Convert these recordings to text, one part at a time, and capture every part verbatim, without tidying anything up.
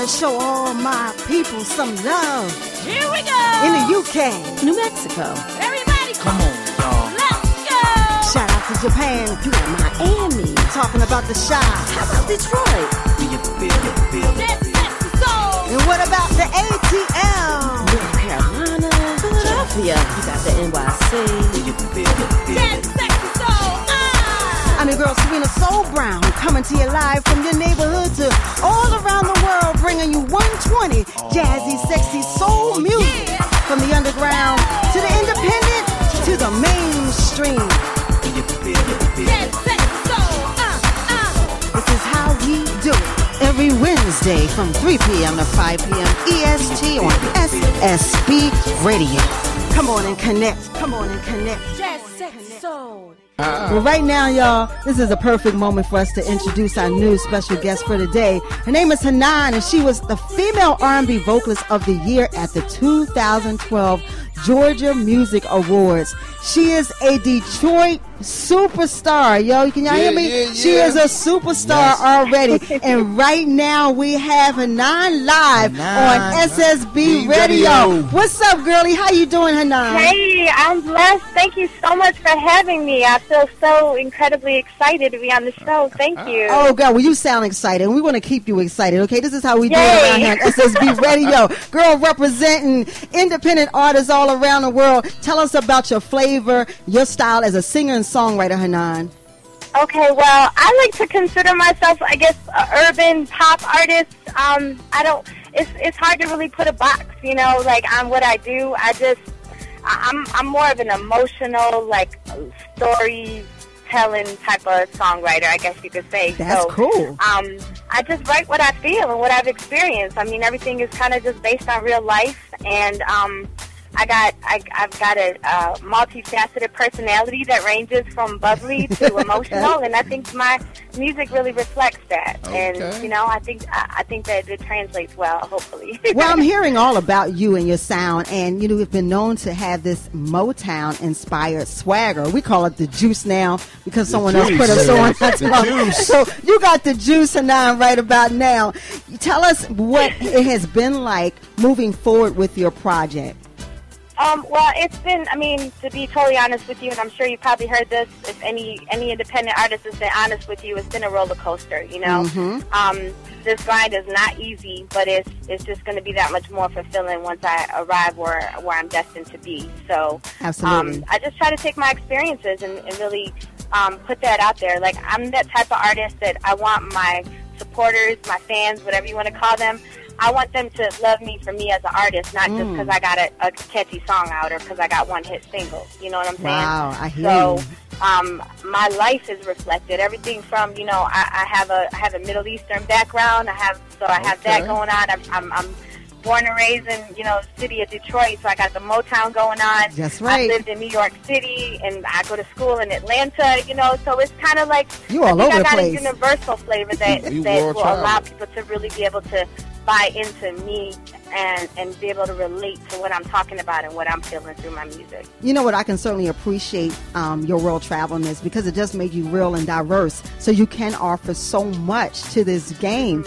to show all my people some love. Here we go. In the U K. New Mexico. Everybody, come on, y'all. Let's go. Shout out to Japan. You got Miami. Talking about the Shy. How about Detroit? Do you feel it, feel it? That's sexy soul. And what about the A T L? North Carolina. Philadelphia. You got the N Y C. Do you feel it, feel it? That's sexy soul. Ah. I'm your girl, Serena Soul Brown, coming to you live from your neighborhood to all around the world, bringing you one twenty jazzy, sexy soul music. Yeah. From the underground to the independent to the mainstream. Do you feel it, feel it? That's sexy soul. Ah, ah. This is how we do it. Every Wednesday from three p.m. to five p.m. E S T on S S B Radio. Come on and connect. Come on and connect. That's sexy soul. Well, right now, y'all, this is a perfect moment for us to introduce our new special guest for today. Her name is Hanan, and she was the Female R and B Vocalist of the Year at the two thousand twelve Georgia Music Awards. She is a Detroit superstar. Yo, can y'all Yeah, hear me? yeah, She yeah. is a superstar Yes. already. And right now, we have Hanan live Hanan. on S S B B Radio. Radio. What's up, girlie? How you doing, Hanan? Hey, I'm blessed. Thank you so much for having me. I feel so incredibly excited to be on the show. Thank you. Oh, God, well, you sound excited, and we want to keep you excited, okay? This is how we do Yay. it around here on S S B Radio. Girl, representing independent artists all around the world. Tell us about your flavor, your style as a singer and songwriter, Hanan. Okay, well, I like to consider myself, I guess, an urban pop artist. Um, I don't. It's it's hard to really put a box, you know, like on what I do. I just, I- I'm I'm more of an emotional, like storytelling type of songwriter, I guess you could say. That's so, cool. Um, I just write what I feel and what I've experienced. I mean, everything is kind of just based on real life, and um, I got I, I've got a uh, multifaceted personality that ranges from bubbly to emotional, and I think my music really reflects that. Okay. And you know, I think I, I think that it translates well. Hopefully. Well, I'm hearing all about you and your sound, and you know we've been known to have this Motown-inspired swagger. We call it the juice now because someone else juice, put us yeah. on. That's The wrong. juice. So you got the juice, Hanan, right about now. Tell us what it has been like moving forward with your project. Um, well, it's been, I mean, to be totally honest with you, and I'm sure you probably heard this, if any any independent artist has been honest with you, it's been a roller coaster, you know? Mhm. Um, this grind is not easy, but it's it's just going to be that much more fulfilling once I arrive where, where I'm destined to be. So Absolutely. um, I just try to take my experiences and, and really um, put that out there. Like, I'm that type of artist that I want my supporters, my fans, whatever you want to call them, I want them to love me for me as an artist, not just Mm. because I got a, a catchy song out or because I got one hit single. You know what I'm saying? Wow, I hear So, you. um, my life is reflected. Everything from, you know, I, I have a I have a Middle Eastern background. I have so I have that Okay. going on. I'm, I'm I'm born and raised in, you know, the city of Detroit, so I got the Motown going on. That's right. I lived in New York City, and I go to school in Atlanta. You know, so it's kind of like You all I think over I the got place. a universal flavor that You that world will allow travel. people to really be able to buy into me and and be able to relate to what I'm talking about and what I'm feeling through my music. You know what? I can certainly appreciate um, your world travelness because it does make you real and diverse. So you can offer so much to this game.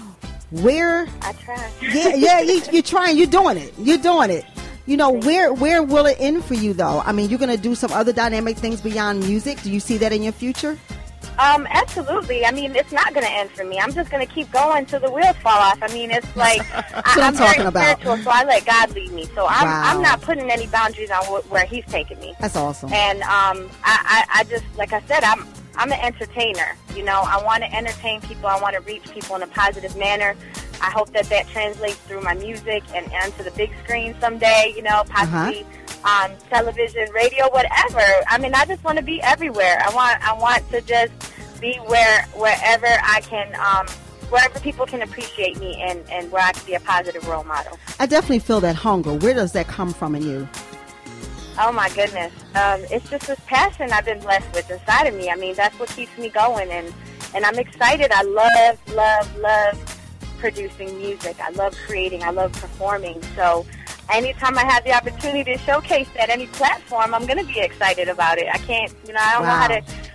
Where, I try. yeah, yeah, you, you're trying, you're doing it, you're doing it. You know, where where will it end for you though? I mean, you're going to do some other dynamic things beyond music. Do you see that in your future? Um, absolutely. I mean, it's not going to end for me. I'm just going to keep going till the wheels fall off. I mean, it's like what I, I'm I'm talking very about. spiritual, so I let God lead me. So I'm Wow. I'm not putting any boundaries on wh- where He's taking me. That's awesome. And um, I, I, I just, like I said, I'm I'm an entertainer. You know, I want to entertain people. I want to reach people in a positive manner. I hope that that translates through my music and onto the big screen someday. You know, possibly on television, radio, whatever. I mean, I just want to be everywhere. I want I want to just be where wherever I can. Um, wherever people can appreciate me and, and where I can be a positive role model. I definitely feel that hunger. Where does that come from in you? Oh, my goodness. Um, it's just this passion I've been blessed with inside of me. I mean, that's what keeps me going, and, and I'm excited. I love, love, love producing music. I love creating. I love performing. So anytime I have the opportunity to showcase at any platform, I'm going to be excited about it. I can't, you know, I don't Wow. know how to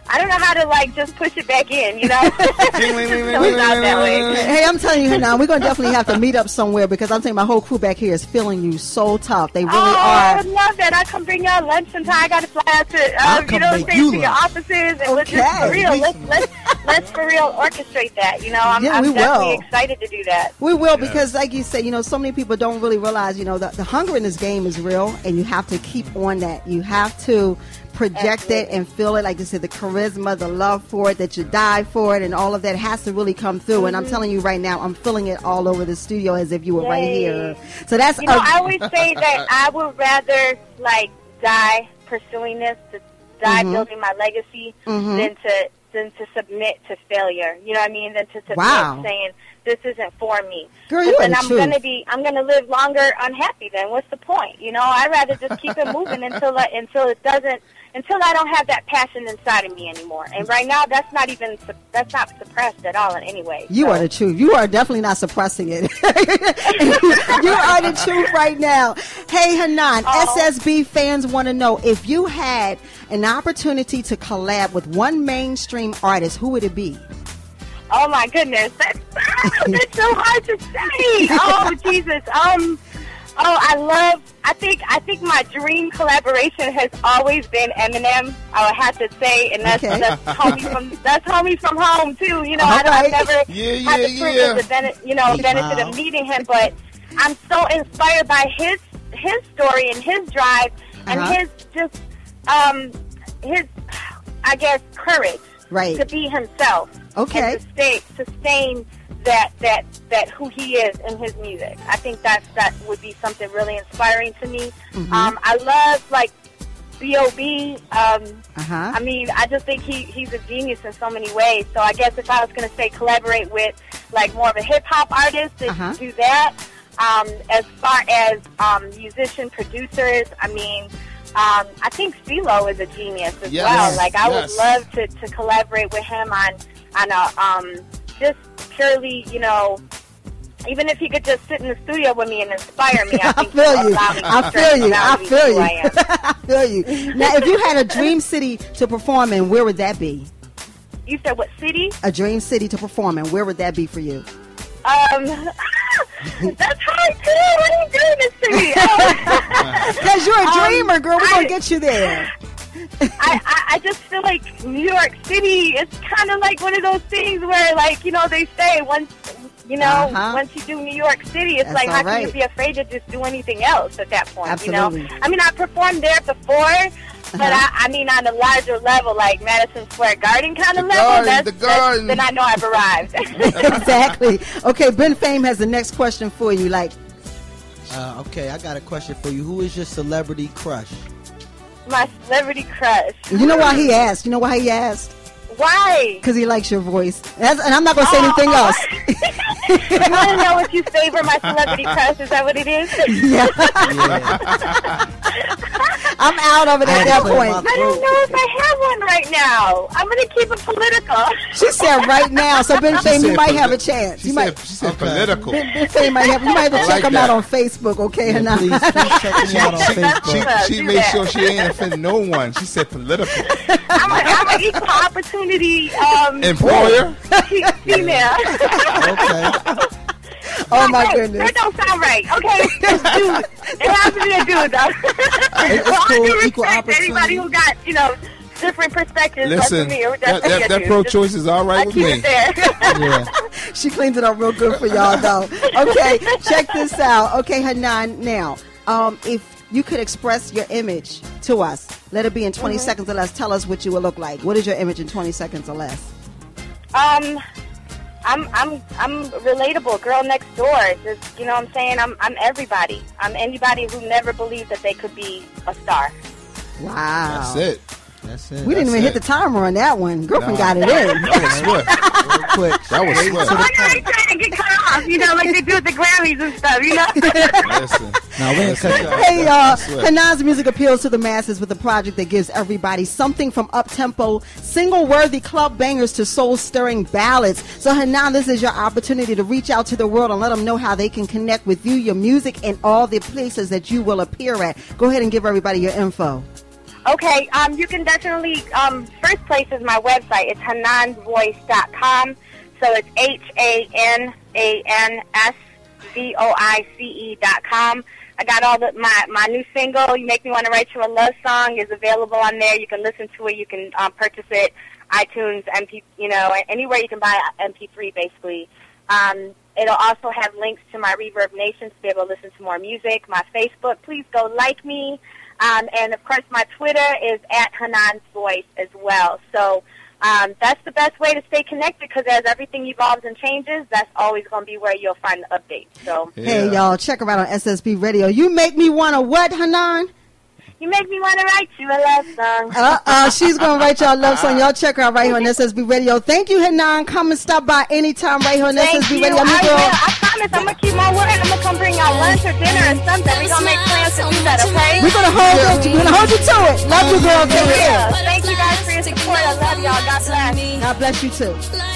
I don't know how to like just push it back in, you know. So it's not that way. Hey, I'm telling you now, we're gonna definitely have to meet up somewhere because I'm saying my whole crew back here is feeling you so tough. They really Oh, I are. would love that. I come bring y'all lunch sometime. I got to fly out to, I'll uh, come you know, make say you to your lunch. offices, and let's just Okay. for real. Let's let's let's for real orchestrate that. You know, I'm, Yeah, I'm we definitely will. excited to do that. We will because, like you said, you know, so many people don't really realize, you know, the, the hunger in this game is real, and you have to keep on that. You have to project it and feel it, like you said, the charisma, the love for it, that you die for it, and all of that has to really come through. And I'm telling you right now, I'm feeling it all over the studio as if you were right Yay. here. So that's You know, a- I always say that I would rather like die pursuing this, to die Mhm. building my legacy, Mhm. than to than to submit to failure. You know what I mean? Than to submit Wow. saying this isn't for me. Girl, you are And the I'm truth. gonna be, I'm gonna live longer unhappy. Then what's the point? You know, I'd rather just keep it moving until I, until it doesn't, until I don't have that passion inside of me anymore. And right now, that's not even su- that's not suppressed at all in any way. You So- are the truth. You are definitely not suppressing it. You are the truth right now. Hey, Hanan, Oh. S S B fans want to know if you had an opportunity to collab with one mainstream artist, who would it be? Oh my goodness, that's, that's so hard to say. Oh Jesus. Um. Oh, I love. I think. I think my dream collaboration has always been Eminem. I would have to say, and that's Okay. that's homie from that's homie from home too. You know, All I, right. I've never Yeah, had the yeah, privilege yeah. of bene- you know benefit Wow. of meeting him, but I'm so inspired by his his story and his drive and Uh-huh. his just um his I guess courage Right. to be himself. Okay. And to stay, sustain that that that who he is in his music. I think that that would be something really inspiring to me. Mm-hmm. Um, I love like B O B. Um, Uh-huh. I mean, I just think he he's a genius in so many ways. So I guess if I was going to say collaborate with like more of a hip hop artist to Uh-huh. do that. Um, as far as um, musician producers, I mean. Um, I think CeeLo is a genius as Yes. well. Like I Yes. would love to, to collaborate with him on on a um, just purely, you know, even if he could just sit in the studio with me and inspire me. I I think feel he'll you. allow me to I feel stretch you. I boundaries feel of you. who I am. I feel you. Now, if you had a dream city to perform in, where would that be? You said what city? A dream city to perform in, where would that be for you? Um, that's hard too. What are you doing this to me? Because you're a Um, dreamer, girl. We're going I- to get you there. I, I, I just feel like New York City is kind of like one of those things where, like, you know, they say once, you know, Uh-huh. once you do New York City, it's That's like, how all can you right. be afraid to just do anything else at that point, Absolutely. you know? I mean, I performed there before, but Uh-huh. I, I mean, on a larger level, like Madison Square Garden kind of The level, Garden, that's, the that's- Garden. then I know I've arrived. Exactly. Okay, Ben Fame has the next question for you. Like, Uh, okay, I got a question for you. Who is your celebrity crush? My celebrity crush. you know why he asked? You know why he asked? Why? Because he likes your voice. That's, and I'm not going to say anything Oh. else. You want to know if you favor my celebrity crush? Is that what it is? Yeah. Yeah. I'm out of it I at had to that clear point. my I don't know if I have one right now. I'm going to keep it political. She said right now. So Ben Fame, you said might poli- have a chance. She You said, might. she said Okay. political. Ben, Ben Fame might have. You might have to I check like him out that. on Facebook, okay? Yeah, And I- please, please check me out on Facebook. She, she Do made that. sure she ain't offend no one. She said political. I'm a, I'm an equal opportunity um, Employer? fe- female. Okay. Oh my Hey, goodness. That don't sound right. Okay, it's dude. It has to be a dude, though. It's Well, I cool, do equal respect anybody opportunity. who got, you know, different perspectives. but Listen, for me, it would that, definitely that, be a that dude. pro-choice is all I right with keep me. it there. Yeah. She cleans it up real good for y'all, though. Okay, check this out. Okay, Hanan, now, um, if you could express your image to us, let it be in twenty Mm-hmm. seconds or less. Tell us what you would look like. What is your image in twenty seconds or less? Um, I'm I'm I'm relatable, girl next door. Just, you know what I'm saying? I'm I'm everybody. I'm anybody who never believed that they could be a star. Wow. That's it. That's it. We didn't even That's hit the timer on that one. Girlfriend Nah. got it in. That was swift. Real quick. That was Straight swift. to Oh, the I ain't trying to get cut off, you know, like they do at the Grammys and stuff, you know? Listen. No, we ain't cut you off. Hey, uh, That's right. Hanan's music appeals to the masses with a project that gives everybody something from up-tempo, single-worthy club bangers to soul-stirring ballads. So, Hanan, this is your opportunity to reach out to the world and let them know how they can connect with you, your music, and all the places that you will appear at. Go ahead and give everybody your info. Okay, um, you can definitely, um, first place is my website. It's hanan voice dot com. So it's H A N A N S V O I C E dot com. I got all the, my, my new single, You Make Me Want to Write You a Love Song, is available on there. You can listen to it. You can um, purchase it, iTunes, M P, you know, anywhere you can buy M P three, basically. Um, it'll also have links to my Reverb Nation to be able to listen to more music. My Facebook, please go like me. Um, and, of course, my Twitter is at Hanan's Voice as well. So um, that's the best way to stay connected, because as everything evolves and changes, that's always going to be where you'll find the updates. So, Hey, Yeah. y'all, check her out on S S B Radio. You make me want to what, Hanan? You make me want to write you a love song. Uh-uh, she's going to write y'all a love song. Y'all check her out right here on S S B Radio. Thank you, Hanan. Come and stop by anytime right here on Thank S S B you. Radio. I Me, will. girl. I promise I'm going to keep my word. I'm going to come bring y'all lunch or dinner or something. We're going to make plans to do that, okay? We're going to hold you. We're going to hold you to it. Love you, girl. Take care. Yeah. Thank you guys for your support. I love y'all. God bless. God bless you, too. Like